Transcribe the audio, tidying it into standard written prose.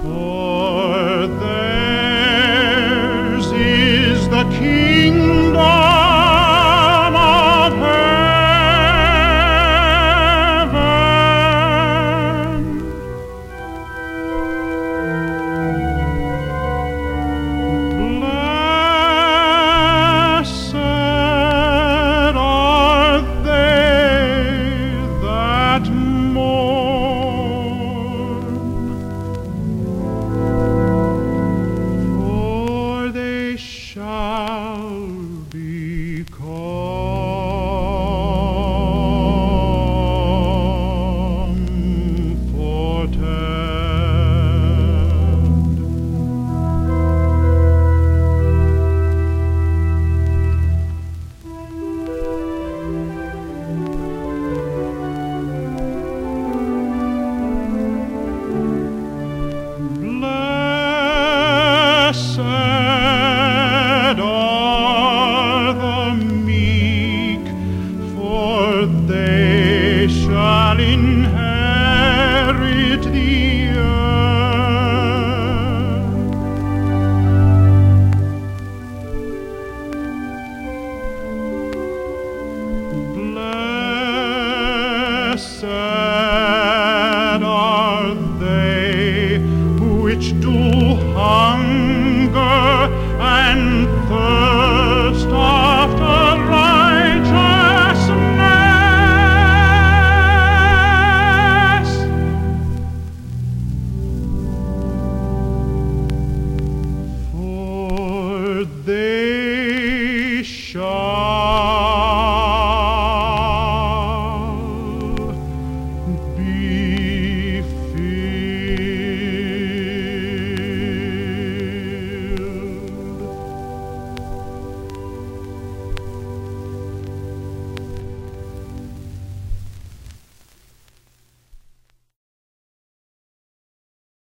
For theirs is the kingdom of heaven. Blessed are they that mourn, for they shall be Blessed are the meek, for they shall inherit the earth. Blessed are they which do hunger and thirst after righteousness, for they shall